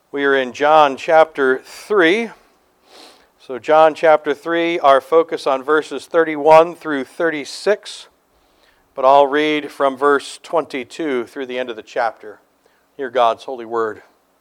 We are in John chapter 3. So John chapter 3, our focus on verses 31 through 36. But I'll read from verse 22 through the end of the chapter. Hear God's holy word.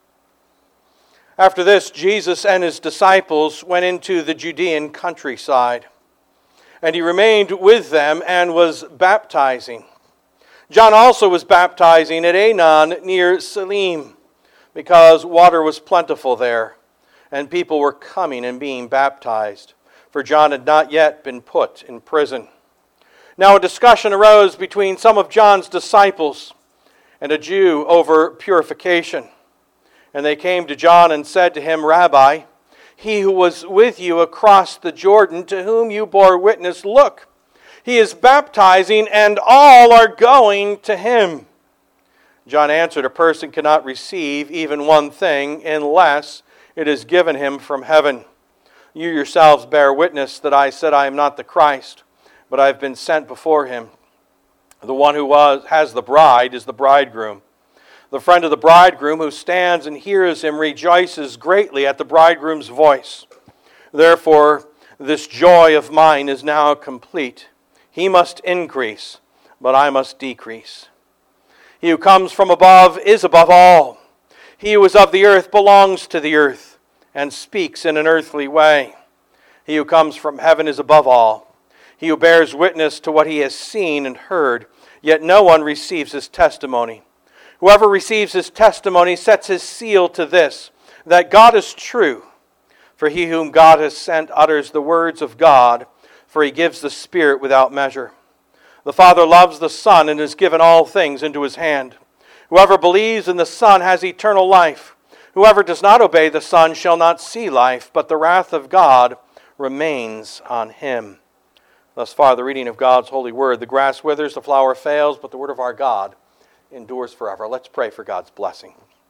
After this, Jesus and his disciples went into the Judean countryside, and he remained with them and was baptizing. John also was baptizing at Aenon near Salim, because water was plentiful there, and people were coming and being baptized, for John had not yet been put in prison. Now a discussion arose between some of John's disciples and a Jew over purification. And they came to John and said to him, "Rabbi, he who was with you across the Jordan, to whom you bore witness, look, he is baptizing, and all are going to him." John answered, "A person cannot receive even one thing unless it is given him from heaven. You yourselves bear witness that I said I am not the Christ, but I have been sent before him. The one who has the bride is the bridegroom. The friend of the bridegroom who stands and hears him rejoices greatly at the bridegroom's voice. Therefore, this joy of mine is now complete. He must increase, but I must decrease. He who comes from above is above all. He who is of the earth belongs to the earth and speaks in an earthly way. He who comes from heaven is above all. He who bears witness to what he has seen and heard, yet no one receives his testimony. Whoever receives his testimony sets his seal to this, that God is true. For he whom God has sent utters the words of God, for he gives the Spirit without measure. The Father loves the Son and has given all things into his hand. Whoever believes in the Son has eternal life. Whoever does not obey the Son shall not see life, but the wrath of God remains on him." Thus far, the reading of God's holy word. The grass withers, the flower fails, but the word of our God endures forever. Let's pray for God's blessing.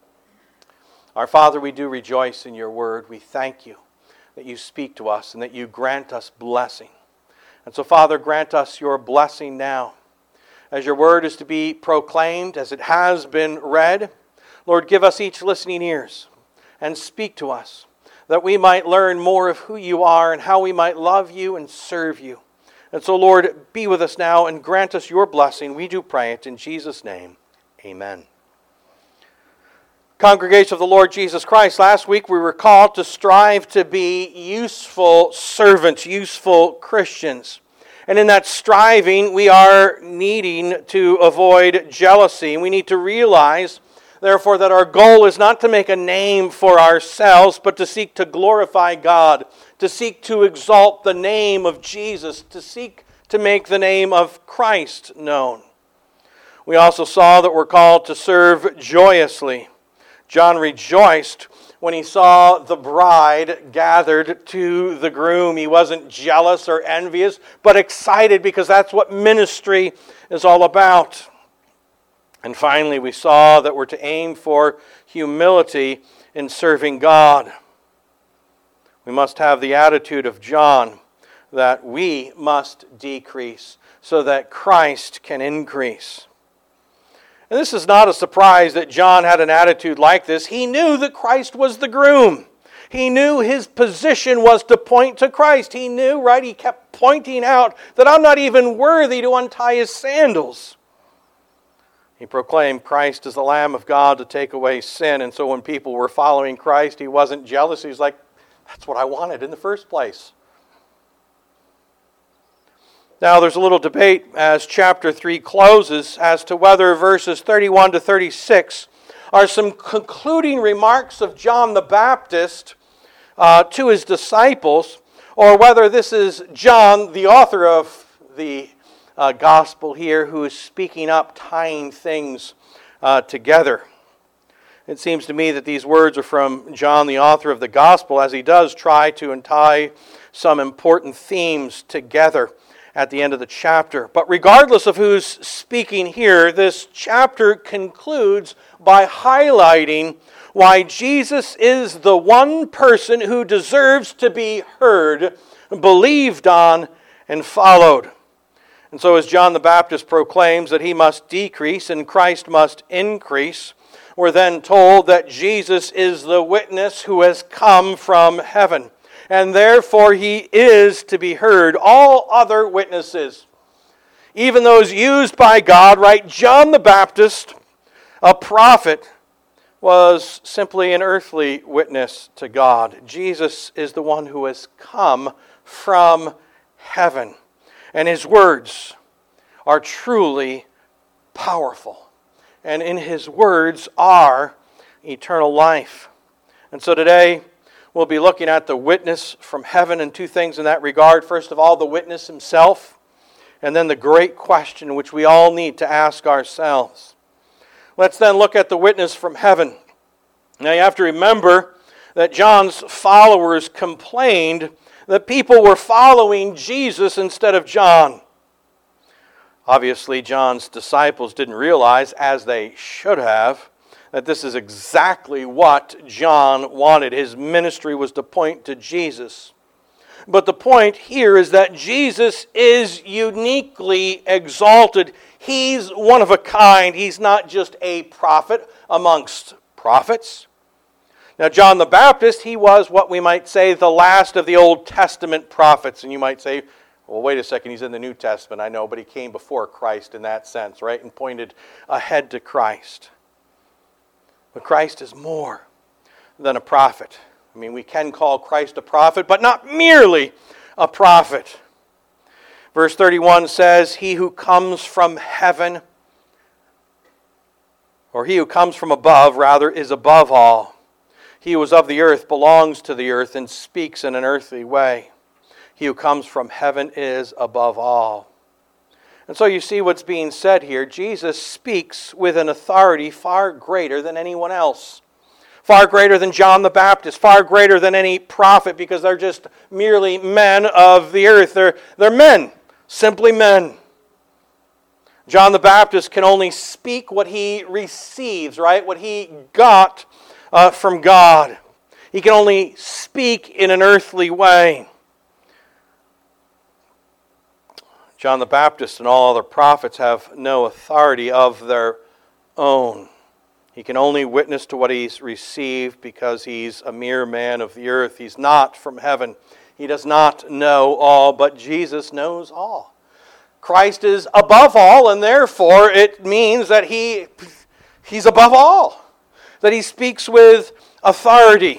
Our Father, we do rejoice in your word. We thank you that you speak to us and that you grant us blessing. And so, Father, grant us your blessing now. As your word is to be proclaimed, as it has been read, Lord, give us each listening ears and speak to us, that we might learn more of who you are and how we might love you and serve you. And so, Lord, be with us now and grant us your blessing. We do pray it in Jesus' name. Amen. Congregation of the Lord Jesus Christ, last week we were called to strive to be useful servants, useful Christians. And in that striving, we are needing to avoid jealousy. We need to realize, therefore, that our goal is not to make a name for ourselves, but to seek to glorify God, to seek to exalt the name of Jesus, to seek to make the name of Christ known. We also saw that we're called to serve joyously. John rejoiced when he saw the bride gathered to the groom. He wasn't jealous or envious, but excited, because that's what ministry is all about. And finally, we saw that we're to aim for humility in serving God. We must have the attitude of John, that we must decrease so that Christ can increase. And this is not a surprise that John had an attitude like this. He knew that Christ was the groom. He knew his position was to point to Christ. He knew, right? He kept pointing out that I'm not even worthy to untie his sandals. He proclaimed Christ as the Lamb of God to take away sin. And so when people were following Christ, he wasn't jealous. He's like, that's what I wanted in the first place. Now, there's a little debate as chapter 3 closes as to whether verses 31 to 36 are some concluding remarks of John the Baptist to his disciples, or whether this is John, the author of the gospel here, who is speaking up, tying things together. It seems to me that these words are from John, the author of the gospel, as he does try to untie some important themes together at the end of the chapter. But regardless of who's speaking here, this chapter concludes by highlighting why Jesus is the one person who deserves to be heard, believed on, and followed. And so as John the Baptist proclaims that he must decrease and Christ must increase, we're then told that Jesus is the witness who has come from heaven, and therefore he is to be heard. All other witnesses, even those used by God, right? John the Baptist, a prophet, was simply an earthly witness to God. Jesus is the one who has come from heaven, and his words are truly powerful. And in his words are eternal life. And so today we'll be looking at the witness from heaven and two things in that regard. First of all, the witness himself, and then the great question which we all need to ask ourselves. Let's then look at the witness from heaven. Now you have to remember that John's followers complained that people were following Jesus instead of John. Obviously, John's disciples didn't realize, as they should have, that this is exactly what John wanted. His ministry was to point to Jesus. But the point here is that Jesus is uniquely exalted. He's one of a kind. He's not just a prophet amongst prophets. Now, John the Baptist, he was what we might say the last of the Old Testament prophets. And you might say, well, wait a second, he's in the New Testament, I know, but he came before Christ in that sense, right? And pointed ahead to Christ. But Christ is more than a prophet. I mean, we can call Christ a prophet, but not merely a prophet. Verse 31 says, he who comes from heaven, or he who comes from above, rather, is above all. He who is of the earth belongs to the earth and speaks in an earthly way. He who comes from heaven is above all. And so you see what's being said here. Jesus speaks with an authority far greater than anyone else. Far greater than John the Baptist, far greater than any prophet, because they're just merely men of the earth. They're men, simply men. John the Baptist can only speak what he receives, right? What he got from God. He can only speak in an earthly way. John the Baptist and all other prophets have no authority of their own. He can only witness to what he's received because he's a mere man of the earth. He's not from heaven. He does not know all, but Jesus knows all. Christ is above all, and therefore it means that he's above all, that he speaks with authority.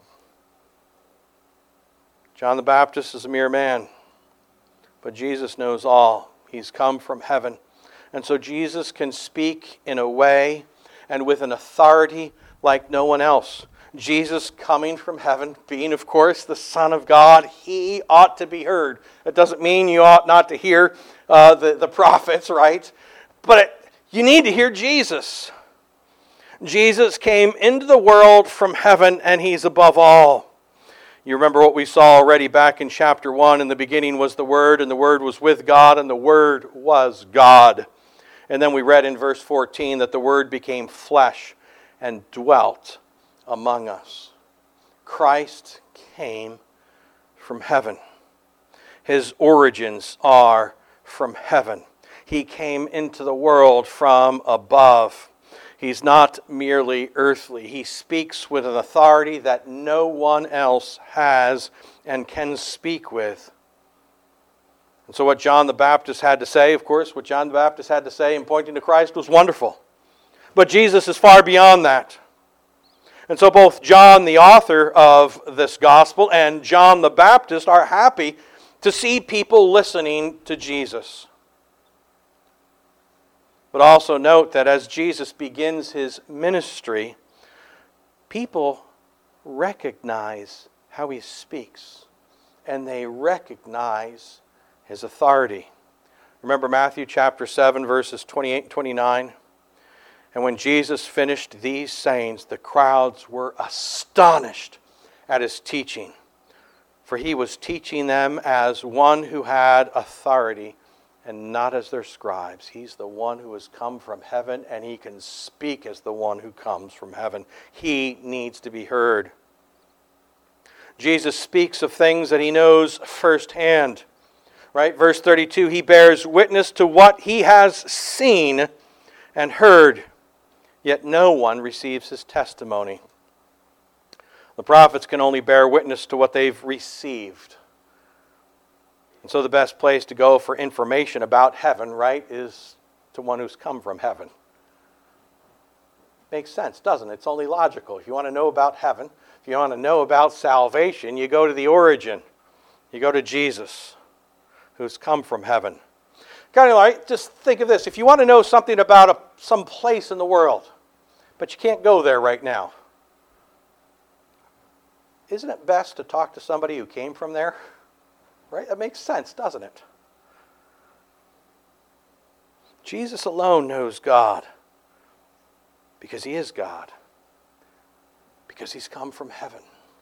John the Baptist is a mere man, but Jesus knows all. He's come from heaven. And so Jesus can speak in a way and with an authority like no one else. Jesus coming from heaven, being, of course, the Son of God, he ought to be heard. That doesn't mean you ought not to hear the prophets, right? But you need to hear Jesus. Jesus came into the world from heaven, and he's above all. You remember what we saw already back in chapter 1. In the beginning was the Word, and the Word was with God, and the Word was God. And then we read in verse 14 that the Word became flesh and dwelt among us. Christ came from heaven. His origins are from heaven. He came into the world from above. He's not merely earthly. He speaks with an authority that no one else has and can speak with. And so what John the Baptist had to say, of course, what John the Baptist had to say in pointing to Christ was wonderful. But Jesus is far beyond that. And so both John, the author of this gospel, and John the Baptist are happy to see people listening to Jesus. But also note that as Jesus begins his ministry, people recognize how he speaks, and they recognize his authority. Remember Matthew chapter 7, verses 28 and 29? And when Jesus finished these sayings, the crowds were astonished at his teaching, for he was teaching them as one who had authority and not as their scribes. He's the one who has come from heaven, and he can speak as the one who comes from heaven. He needs to be heard. Jesus speaks of things that he knows firsthand. Right? Verse 32, he bears witness to what he has seen and heard. yet no one receives his testimony. The prophets can only bear witness to what they've received. And so the best place to go for information about heaven, right, is to one who's come from heaven. Makes sense, doesn't it? It's only logical. If you want to know about heaven, if you want to know about salvation, you go to the origin. You go to Jesus, who's come from heaven. Kind of like, just think of this. If you want to know something about some place in the world, but you can't go there right now, isn't it best to talk to somebody who came from there? Right? That makes sense, doesn't it? Jesus alone knows God because he is God, because he's come from heaven.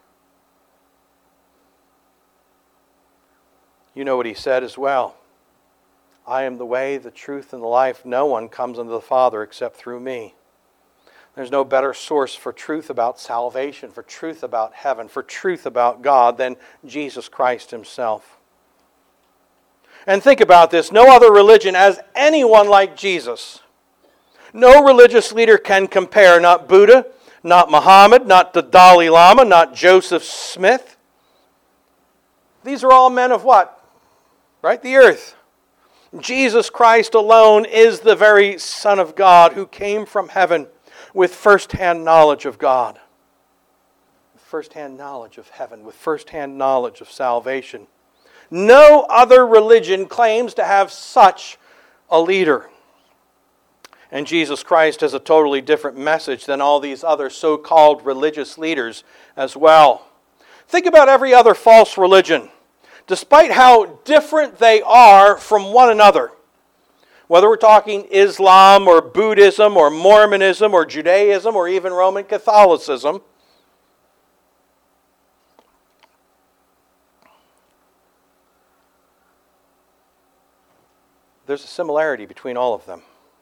You know what he said as well. I am the way, the truth, and the life. No one comes unto the Father except through me. There's no better source for truth about salvation, for truth about heaven, for truth about God than Jesus Christ himself. And think about this. No other religion has anyone like Jesus. No religious leader can compare. Not Buddha, not Muhammad, not the Dalai Lama, not Joseph Smith. These are all men of what? Right? The earth. Jesus Christ alone is the very Son of God who came from heaven with first-hand knowledge of God, with first-hand knowledge of heaven, with first-hand knowledge of salvation. No other religion claims to have such a leader. And Jesus Christ has a totally different message than all these other so-called religious leaders as well. Think about every other false religion. Despite how different they are from one another, whether we're talking Islam or Buddhism or Mormonism or Judaism or even Roman Catholicism, there's a similarity between all of them.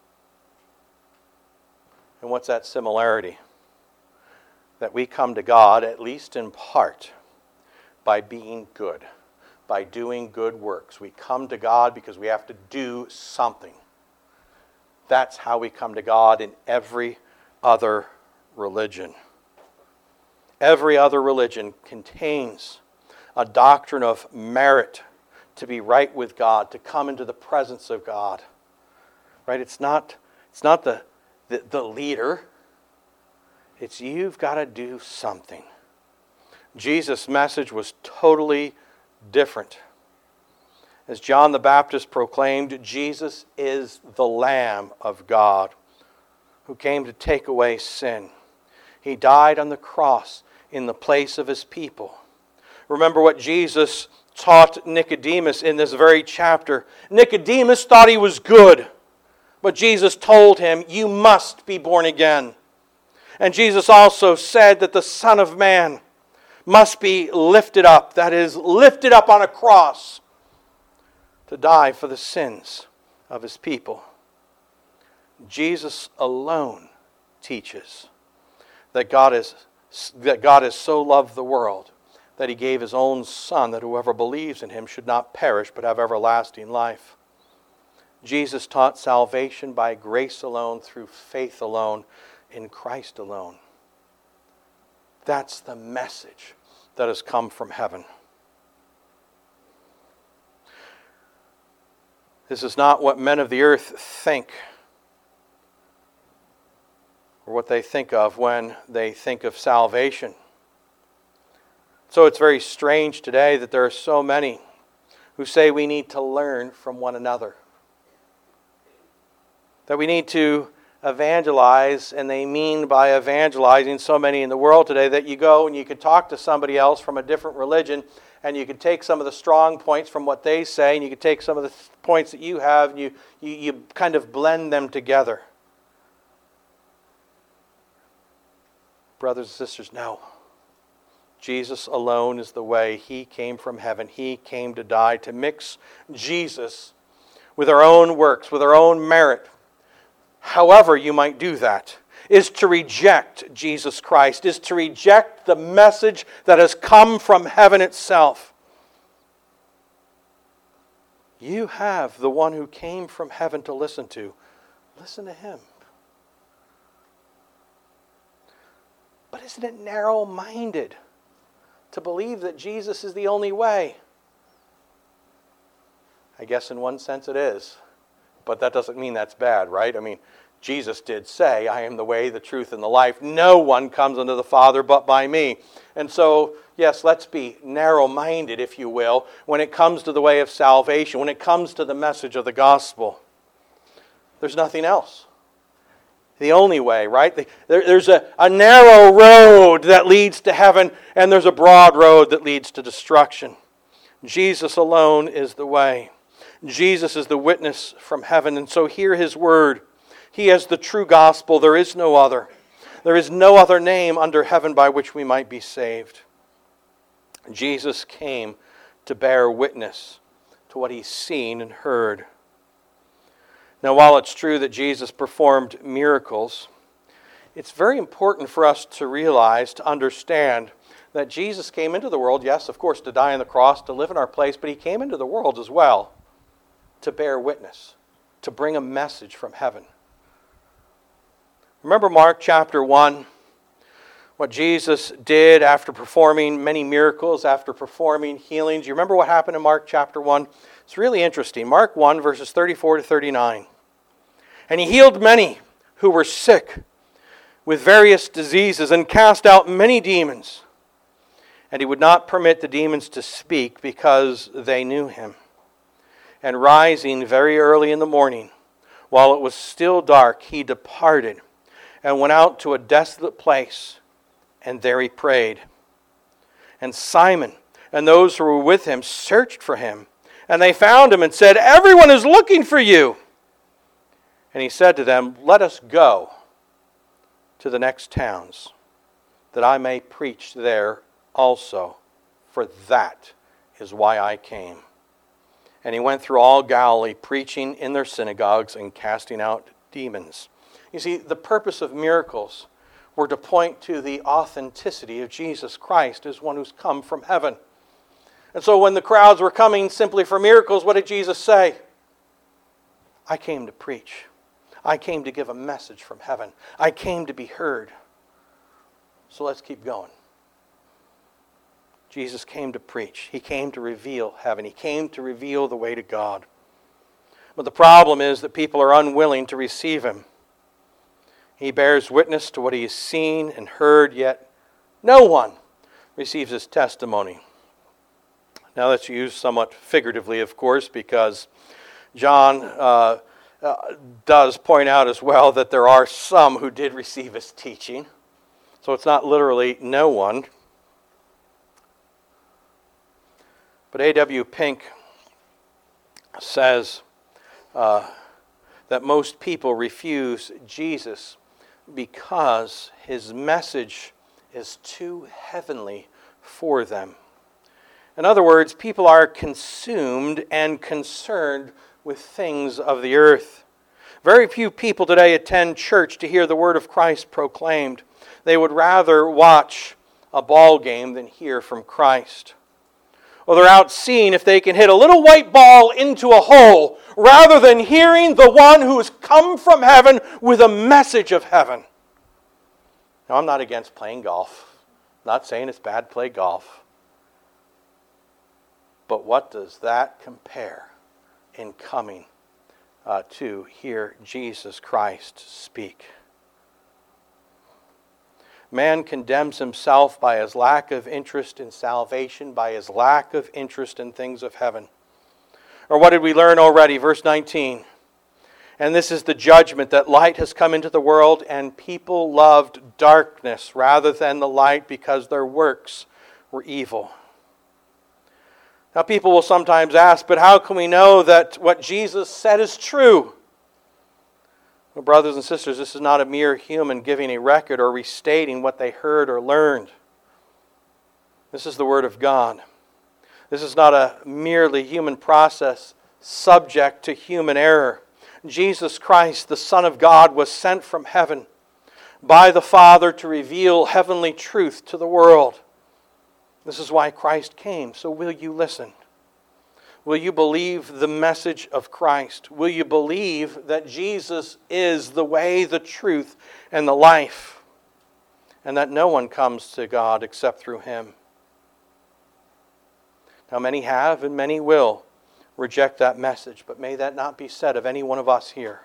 And what's that similarity? That we come to God, at least in part, by being good. By doing good works. We come to God because we have to do something. That's how we come to God in every other religion. Every other religion contains a doctrine of merit to be right with God, to come into the presence of God. Right? It's not the leader. It's you've got to do something. Jesus' message was totally different. As John the Baptist proclaimed, Jesus is the Lamb of God who came to take away sin. He died on the cross in the place of his people. Remember what Jesus taught Nicodemus in this very chapter. Nicodemus thought he was good, but Jesus told him, you must be born again. And Jesus also said that the Son of Man must be lifted up, that is, lifted up on a cross to die for the sins of his people. Jesus alone teaches that God has so loved the world that he gave his own Son, that whoever believes in him should not perish but have everlasting life. Jesus taught salvation by grace alone, through faith alone, in Christ alone. That's the message that has come from heaven. This is not what men of the earth think, or what they think of when they think of salvation. So it's very strange today that there are so many who say we need to learn from one another, that we need to evangelize, and they mean by evangelizing so many in the world today that you go and you could talk to somebody else from a different religion and you could take some of the strong points from what they say and you could take some of the points that you have and you kind of blend them together. Brothers and sisters, no. Jesus alone is the way. He came from heaven. He came to die. To mix Jesus with our own works, with our own merit, however you might do that, is to reject Jesus Christ, is to reject the message that has come from heaven itself. You have the one who came from heaven to listen to. Listen to him. But isn't it narrow-minded to believe that Jesus is the only way? I guess in one sense it is. But that doesn't mean that's bad, right? I mean, Jesus did say, I am the way, the truth, and the life. No one comes unto the Father but by me. And so, yes, let's be narrow-minded, if you will, when it comes to the way of salvation, when it comes to the message of the gospel. There's nothing else. The only way, right? There's a narrow road that leads to heaven, and there's a broad road that leads to destruction. Jesus alone is the way. Jesus is the witness from heaven, and so hear His word. He is the true gospel. There is no other. There is no other name under heaven by which we might be saved. Jesus came to bear witness to what He's seen and heard. Now, while it's true that Jesus performed miracles, it's very important for us to realize, to understand, that Jesus came into the world, yes, of course, to die on the cross, to live in our place, but He came into the world as well to bear witness, to bring a message from heaven. Remember Mark chapter 1, what Jesus did after performing many miracles, after performing healings. You remember what happened in Mark chapter 1? It's really interesting. Mark 1, verses 34 to 39. And He healed many who were sick with various diseases and cast out many demons. And He would not permit the demons to speak because they knew Him. And rising very early in the morning, while it was still dark, He departed and went out to a desolate place, and there He prayed. And Simon and those who were with him searched for Him, and they found Him and said, "Everyone is looking for you." And He said to them, "Let us go to the next towns, that I may preach there also, for that is why I came." And He went through all Galilee, preaching in their synagogues and casting out demons. You see, the purpose of miracles were to point to the authenticity of Jesus Christ as one who's come from heaven. And so when the crowds were coming simply for miracles, what did Jesus say? I came to preach. I came to give a message from heaven. I came to be heard. So let's keep going. Jesus came to preach. He came to reveal heaven. He came to reveal the way to God. But the problem is that people are unwilling to receive Him. He bears witness to what He has seen and heard, yet no one receives His testimony. Now that's used somewhat figuratively, of course, because John does point out as well that there are some who did receive His teaching. So it's not literally no one. But A.W. Pink says that most people refuse Jesus because His message is too heavenly for them. In other words, people are consumed and concerned with things of the earth. Very few people today attend church to hear the word of Christ proclaimed. They would rather watch a ball game than hear from Christ. Or they're out seeing if they can hit a little white ball into a hole rather than hearing the one who has come from heaven with a message of heaven. Now, I'm not against playing golf. I'm not saying it's bad to play golf. But what does that compare in coming to hear Jesus Christ speak? Man condemns himself by his lack of interest in salvation, by his lack of interest in things of heaven. Or what did we learn already? Verse 19. And this is the judgment, that light has come into the world, and people loved darkness rather than the light because their works were evil. Now people will sometimes ask, but how can we know that what Jesus said is true? Well, brothers and sisters, this is not a mere human giving a record or restating what they heard or learned. This is the Word of God. This is not a merely human process subject to human error. Jesus Christ, the Son of God, was sent from heaven by the Father to reveal heavenly truth to the world. This is why Christ came. So will you listen? Will you believe the message of Christ? Will you believe that Jesus is the way, the truth, and the life? and that no one comes to God except through him. Now many have and many will reject that message, but may that not be said of any one of us here.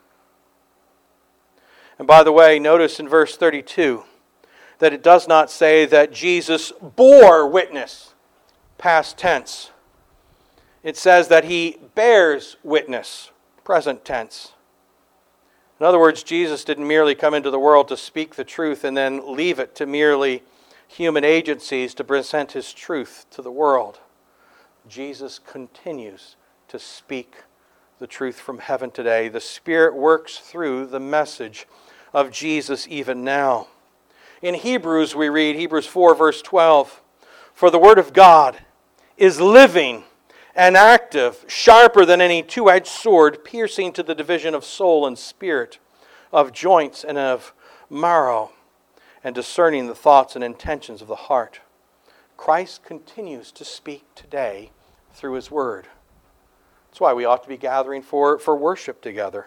And by the way, notice in verse 32 that it does not say that Jesus bore witness, past tense. It says that he bears witness, present tense. In other words, Jesus didn't merely come into the world to speak the truth and then leave it to merely human agencies to present his truth to the world. Jesus continues to speak the truth from heaven today. The Spirit works through the message of Jesus even now. In Hebrews we read, Hebrews 4 verse 12, "For the word of God is living and active, sharper than any two-edged sword, piercing to the division of soul and spirit, of joints and of marrow, and discerning the thoughts and intentions of the heart." Christ continues to speak today through his word. That's why we ought to be gathering for worship together.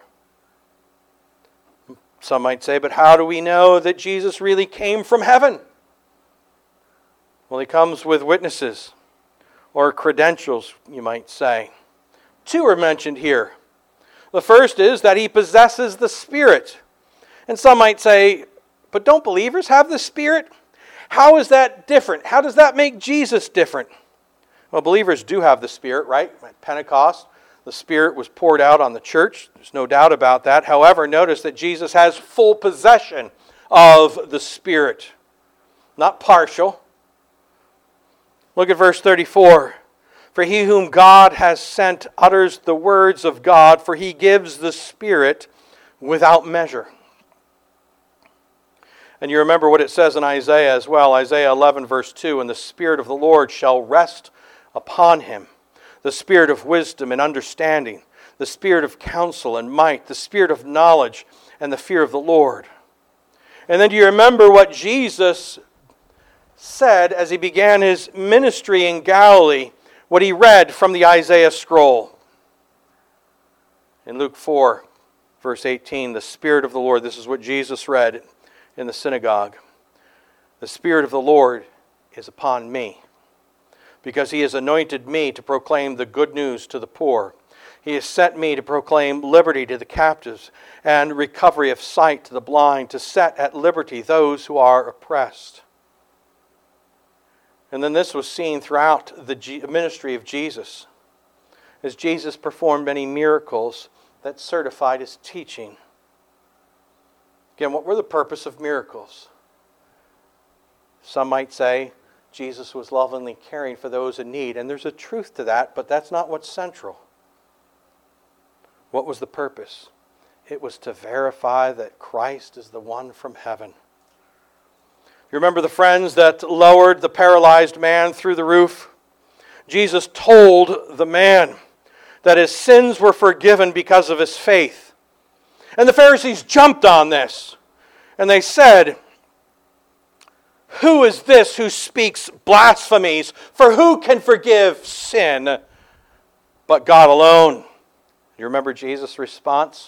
Some might say, but how do we know that Jesus really came from heaven? Well, he comes with witnesses, or credentials, you might say. Two are mentioned here. The first is that he possesses the Spirit. And some might say, but don't believers have the Spirit? How is that different? How does that make Jesus different? Well, believers do have the Spirit, right? At Pentecost, the Spirit was poured out on the church. There's no doubt about that. However, notice that Jesus has full possession of the Spirit, not partial. Look at verse 34. "For he whom God has sent utters the words of God, for he gives the Spirit without measure." And you remember what it says in Isaiah as well. Isaiah 11 verse 2, "And the Spirit of the Lord shall rest upon him, the Spirit of wisdom and understanding, the Spirit of counsel and might, the Spirit of knowledge and the fear of the Lord." And then do you remember what Jesus said as he began his ministry in Galilee, what he read from the Isaiah scroll? In Luke 4, verse 18, "The Spirit of the Lord," this is what Jesus read in the synagogue, "The Spirit of the Lord is upon me, because he has anointed me to proclaim the good news to the poor. He has sent me to proclaim liberty to the captives and recovery of sight to the blind, to set at liberty those who are oppressed." And then this was seen throughout the ministry of Jesus, as Jesus performed many miracles that certified his teaching. Again, what were the purpose of miracles? Some might say Jesus was lovingly caring for those in need, and there's a truth to that, but that's not what's central. What was the purpose? It was to verify that Christ is the one from heaven. You remember the friends that lowered the paralyzed man through the roof? Jesus told the man that his sins were forgiven because of his faith. And the Pharisees jumped on this. And they said, "Who is this who speaks blasphemies? For who can forgive sin but God alone?" You remember Jesus' response?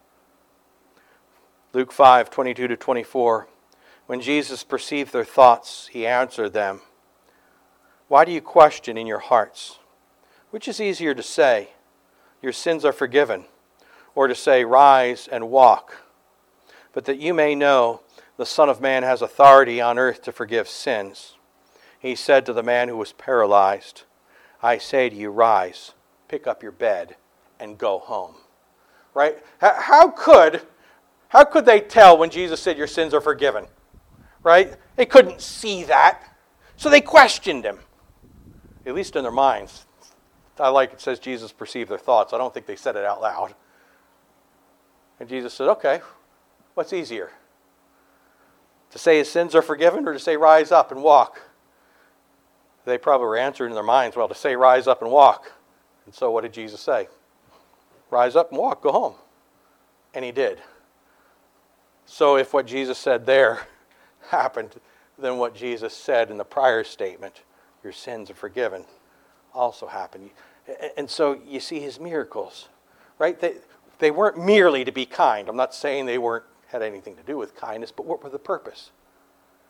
Luke 5, 22-24. "When Jesus perceived their thoughts, he answered them, 'Why do you question in your hearts? Which is easier to say, your sins are forgiven, or to say, rise and walk? But that you may know the Son of Man has authority on earth to forgive sins.' He said to the man who was paralyzed, 'I say to you, rise, pick up your bed, and go home.'" Right? How could they tell when Jesus said your sins are forgiven? Right? They couldn't see that. So they questioned him. At least in their minds. I like it says Jesus perceived their thoughts. I don't think they said it out loud. And Jesus said, "Okay, what's easier? To say his sins are forgiven, or to say rise up and walk?" They probably were answering in their minds, well, to say rise up and walk. And so what did Jesus say? Rise up and walk, go home. And he did. So if what Jesus said there happened, then what Jesus said in the prior statement, your sins are forgiven, also happened. And so you see his miracles, right? They weren't merely to be kind. I'm not saying they had anything to do with kindness, but what were the purpose?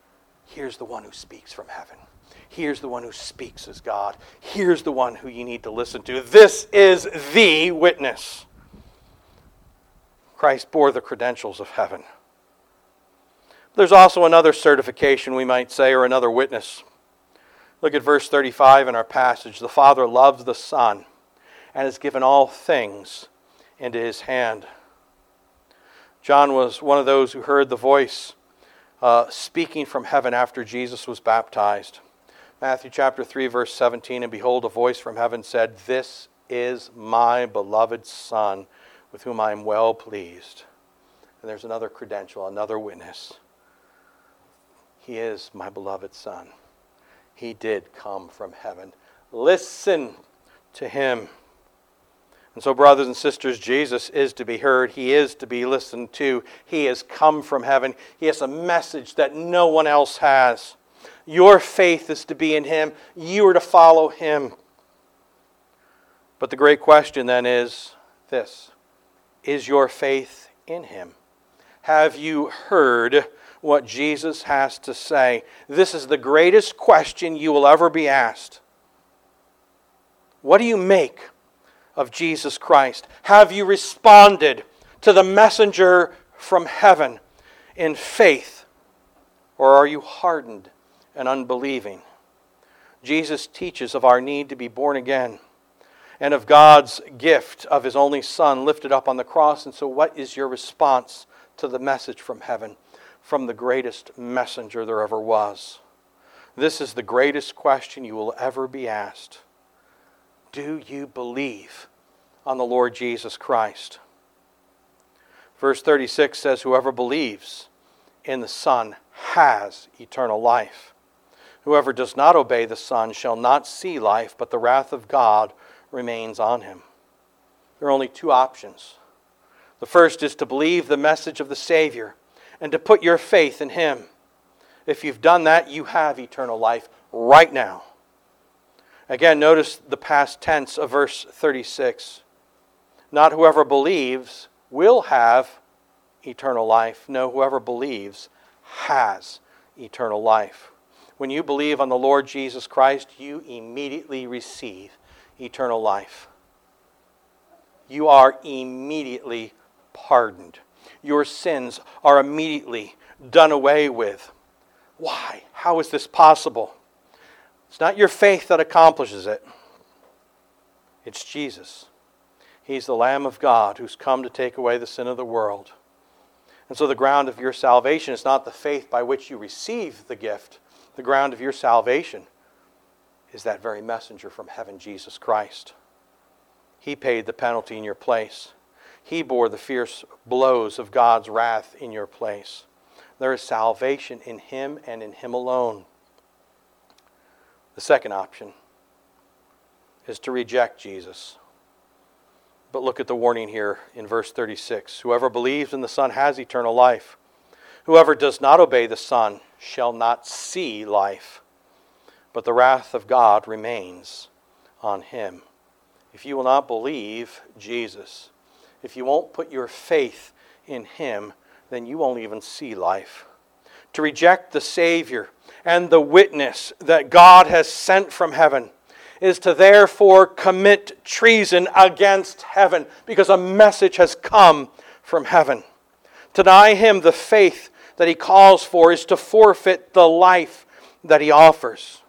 here's the one who speaks from heaven. Here's the one who speaks as God. Here's the one who you need to listen to. This is the witness. Christ bore the credentials of heaven. There's also another certification, we might say, or another witness. Look at verse 35 in our passage. The Father loves the Son and has given all things into his hand. John was one of those who heard the voice speaking from heaven after Jesus was baptized. Matthew chapter 3, verse 17, and behold, a voice from heaven said, "This is my beloved Son, with whom I am well pleased." And there's another credential, another witness. He is my beloved Son. He did come from heaven. Listen to him. And so, brothers and sisters, Jesus is to be heard. He is to be listened to. He has come from heaven. He has a message that no one else has. Your faith is to be in him. You are to follow him. But the great question then is this: is your faith in him? Have you heard what Jesus has to say? This is the greatest question you will ever be asked. What do you make of Jesus Christ? Have you responded to the messenger from heaven in faith, or are you hardened and unbelieving? Jesus teaches of our need to be born again and of God's gift of his only Son lifted up on the cross. And so what is your response to the message from heaven, from the greatest messenger there ever was? This is the greatest question you will ever be asked. Do you believe on the Lord Jesus Christ? Verse 36 says, whoever believes in the Son has eternal life. Whoever does not obey the Son shall not see life, but the wrath of God remains on him. There are only two options. The first is to believe the message of the Savior and to put your faith in him. If you've done that, you have eternal life right now. Again, notice the past tense of verse 36. Not whoever believes will have eternal life. No, whoever believes has eternal life. When you believe on the Lord Jesus Christ, you immediately receive eternal life. You are immediately pardoned. Your sins are immediately done away with. Why? How is this possible? It's not your faith that accomplishes it. It's Jesus. He's the Lamb of God who's come to take away the sin of the world. And so the ground of your salvation is not the faith by which you receive the gift. The ground of your salvation is that very messenger from heaven, Jesus Christ. He paid the penalty in your place. He bore the fierce blows of God's wrath in your place. There is salvation in him and in him alone. The second option is to reject Jesus. But look at the warning here in verse 36. Whoever believes in the Son has eternal life. Whoever does not obey the Son shall not see life, but the wrath of God remains on him. If you will not believe Jesus, if you won't put your faith in him, then you won't even see life. To reject the Savior and the witness that God has sent from heaven is to therefore commit treason against heaven, because a message has come from heaven. To deny him the faith that he calls for is to forfeit the life that he offers.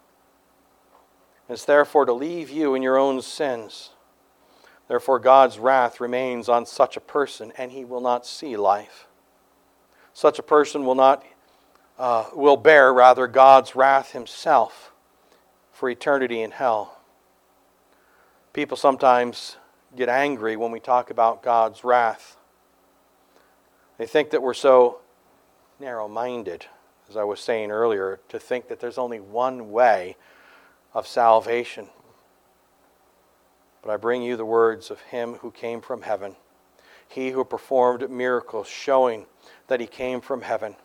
It's therefore to leave you in your own sins. Therefore God's wrath remains on such a person, and he will not see life. Such a person will bear God's wrath himself for eternity in hell. People sometimes get angry when we talk about God's wrath. They think that we're so narrow-minded, as I was saying earlier, to think that there's only one way of salvation. But I bring you the words of him who came from heaven, he who performed miracles showing that he came from heaven,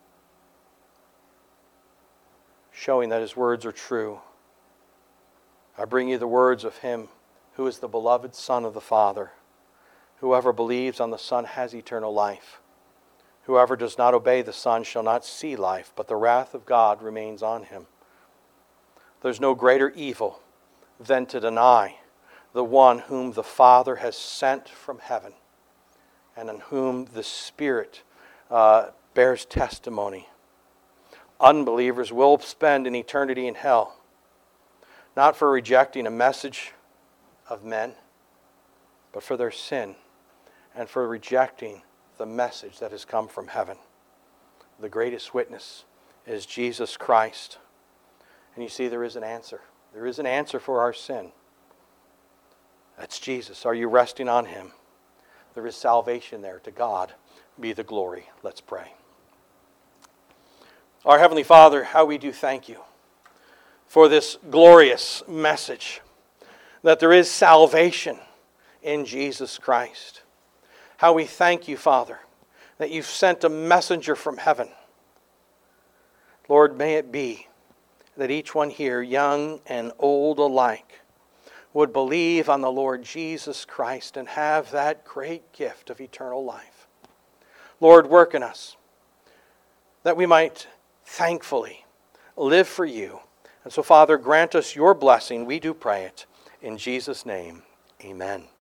showing that his words are true. I bring you the words of him who is the beloved Son of the Father. Whoever believes on the Son has eternal life. Whoever does not obey the Son shall not see life, but the wrath of God remains on him. There's no greater evil than to deny the one whom the Father has sent from heaven and in whom the Spirit bears testimony. Unbelievers will spend an eternity in hell, not for rejecting a message of men, but for their sin and for rejecting the message that has come from heaven. The greatest witness is Jesus Christ. And you see, there is an answer. There is an answer for our sin. That's Jesus. Are you resting on him? There is salvation there. To God be the glory. Let's pray. Our Heavenly Father, how we do thank you for this glorious message that there is salvation in Jesus Christ. How we thank you, Father, that you've sent a messenger from heaven. Lord, may it be that each one here, young and old alike, would believe on the Lord Jesus Christ and have that great gift of eternal life. Lord, work in us that we might thankfully live for you. And so, Father, grant us your blessing. We do pray it in Jesus' name. Amen.